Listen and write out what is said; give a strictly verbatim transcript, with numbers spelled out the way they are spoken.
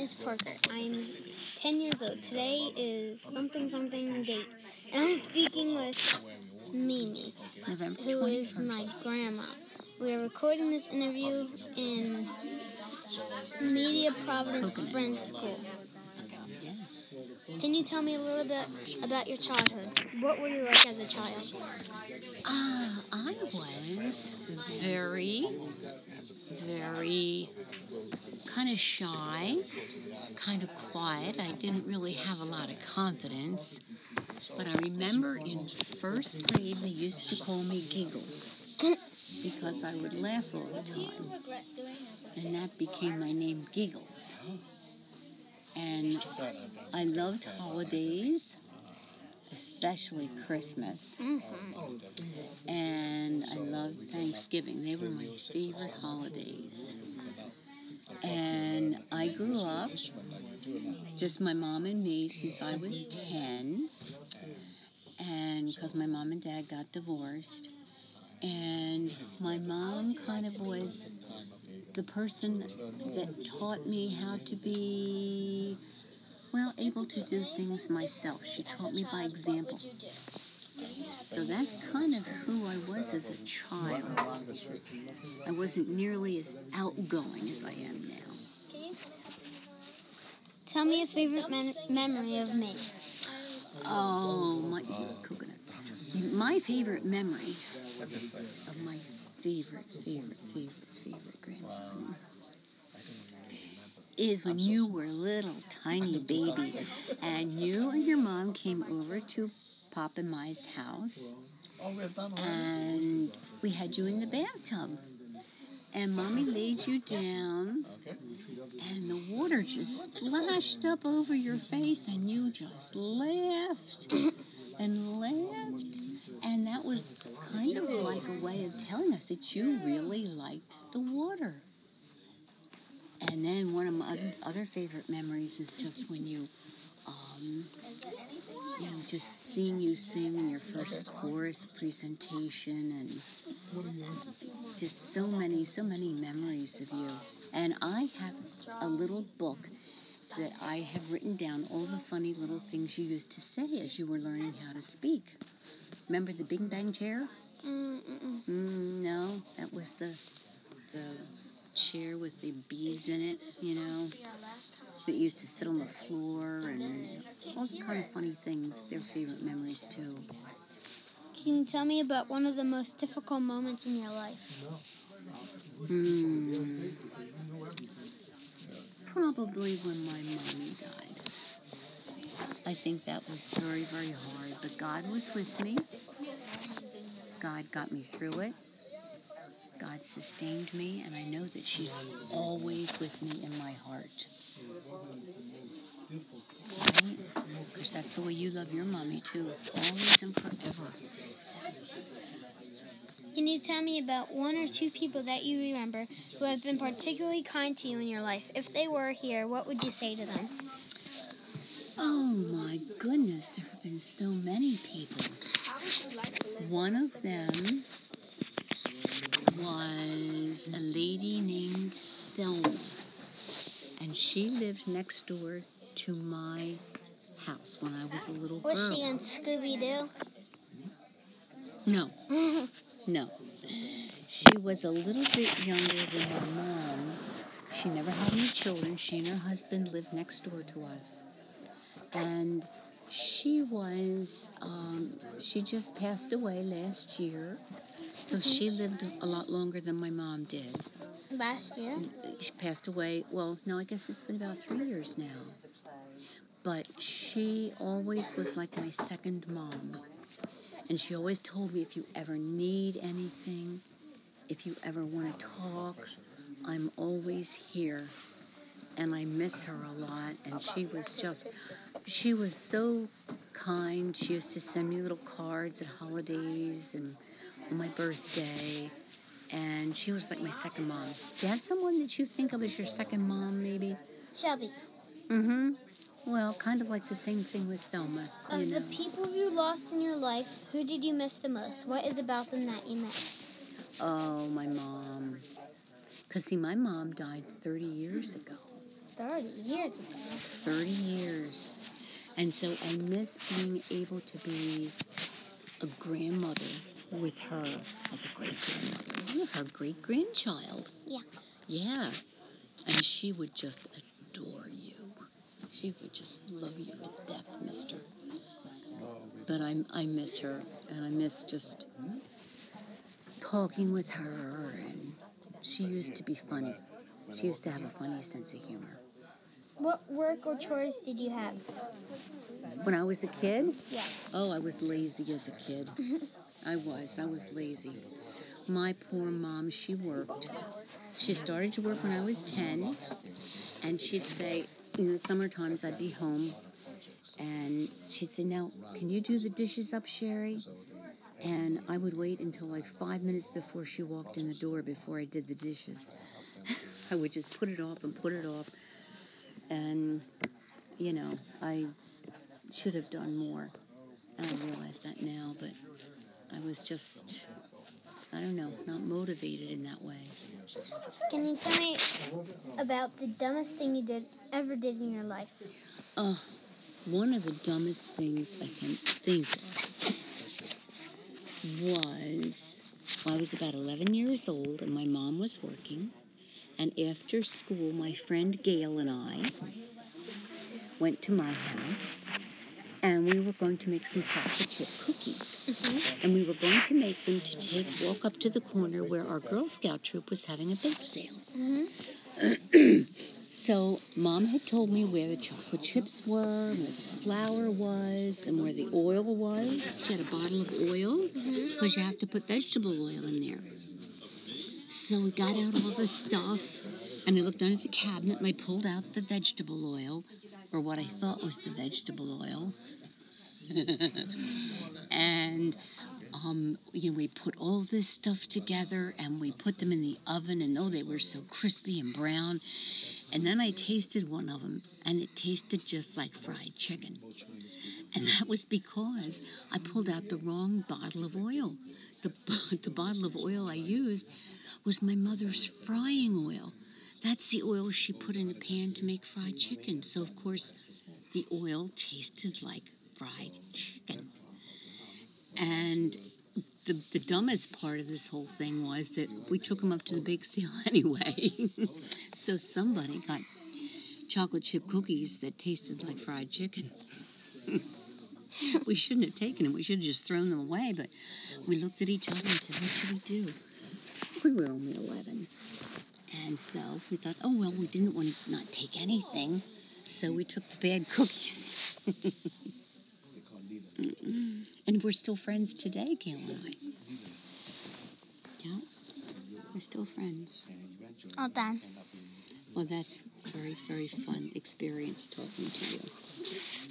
is Parker. I'm ten years old. Today is something something date. And I'm speaking with Mimi, November who is twenty-first. my grandma. We are recording this interview in Media Providence Coconut. Friends School. Yes. Can you tell me a little bit about your childhood? What were you like as a child? Ah, I was very, very kind of shy, kind of quiet. I didn't really have a lot of confidence. But I remember in first grade they used to call me Giggles because I would laugh all the time. And that became my name, Giggles. And I loved holidays, especially Christmas. Mm-hmm. And I loved Thanksgiving. They were my favorite holidays. And I grew up, just my mom and me, since I was ten. And because my mom and dad got divorced. And my mom kind of was the person that taught me how to be, well, able to do things myself. She taught me by example. So that's kind of who I was as a child. I wasn't nearly as outgoing as I am now. Tell me a favorite men- memory of me. Oh, my coconut. My favorite memory of my favorite, favorite, favorite, favorite grandson is when you were a little tiny baby and you and your mom came over to Pop and Ma's house and we had you in the bathtub and Mommy laid you down and the water just splashed up over your face and you just laughed and laughed. And that was kind of like a way of telling us that you really liked the water. And then one of my other favorite memories is just when you, um, you know, just seeing you sing in your first chorus presentation and just so many, so many memories of you. And I have a little book that I have written down all the funny little things you used to say as you were learning how to speak. Remember the Bing Bang chair? Mm-mm. Mm, no, that was the the chair with the beads in it, you know, that used to sit on the floor and all kind of funny things. They're favorite memories too. Can you tell me about one of the most difficult moments in your life? Hmm. Probably when my mommy died. I think that was very, very hard, but God was with me. God got me through it. God sustained me, and I know that she's always with me in my heart. Right? Because that's the way you love your mommy, too. Always and forever. Can you tell me about one or two people that you remember who have been particularly kind to you in your life? If they were here, what would you say to them? Oh, my goodness. There have been so many people. One of them was a lady named Thelma, and she lived next door to my house when I was a little girl. Was she on Scooby-Doo? No, no. She was a little bit younger than my mom. She never had any children. She and her husband lived next door to us. And she was, um, she just passed away last year. So Mm-hmm. she lived a lot longer than my mom did. Last year? She passed away, well, no, I guess it's been about three years now. But she always was like my second mom. And she always told me, if you ever need anything, if you ever want to talk, I'm always here. And I miss her a lot. And she was just, she was so kind. She used to send me little cards at holidays and on my birthday. And she was like my second mom. Do you have someone that you think of as your second mom, maybe? Shelby. Mm-hmm. Well, kind of like the same thing with Thelma. Of you know. the people you lost in your life, who did you miss the most? What is about them that you miss? Oh, my mom. Because, see, my mom died thirty years ago. thirty years ago. thirty years. And so I miss being able to be a grandmother with her as a great-grandmother. Her great-grandchild. Yeah. Yeah. And she would just adore you. She would just love you to death, mister. But I, I miss her, and I miss just talking with her, and she used to be funny. She used to have a funny sense of humor. What work or chores did you have? When I was a kid? Yeah. Oh, I was lazy as a kid. I was. I was lazy. My poor mom, she worked. She started to work when I was ten, and she'd say, in the summer times, I'd be home, and she'd say, now, can you do the dishes up, Sherry? And I would wait until like five minutes before she walked in the door before I did the dishes. I would just put it off and put it off. And, you know, I should have done more. And I realize that now, but I was just, I don't know, not motivated in that way. Can you tell me about the dumbest thing you did ever did in your life? Uh, one of the dumbest things I can think of was, well, I was about eleven years old and my mom was working, and after school my friend Gail and I went to my house and we were going to make some chocolate chip cookies. Mm-hmm. And we were going to make them to take, walk up to the corner where our Girl Scout troop was having a bake sale. Mm-hmm. So Mom had told me where the chocolate chips were, where the flour was, and where the oil was. She had a bottle of oil, because you have to put vegetable oil in there. So we got out all the stuff, and I looked under the cabinet, and I pulled out the vegetable oil, or what I thought was the vegetable oil. and um, you know, we put all this stuff together, and we put them in the oven, and oh, they were so crispy and brown. And then I tasted one of them, and it tasted just like fried chicken. And that was because I pulled out the wrong bottle of oil. The, the bottle of oil I used was my mother's frying oil. That's the oil she put in a pan to make fried chicken. So, of course, the oil tasted like fried chicken. And the, the dumbest part of this whole thing was that we took them up to the bake sale anyway. So somebody got chocolate chip cookies that tasted like fried chicken. We shouldn't have taken them. We should have just thrown them away. But we looked at each other and said, what should we do? We were only eleven. And so we thought, oh, well, we didn't want to not take anything. So we took the bad cookies. And we're still friends today, Gail and I. Yeah, we're still friends. All done. Well, that's very, very fun experience talking to you.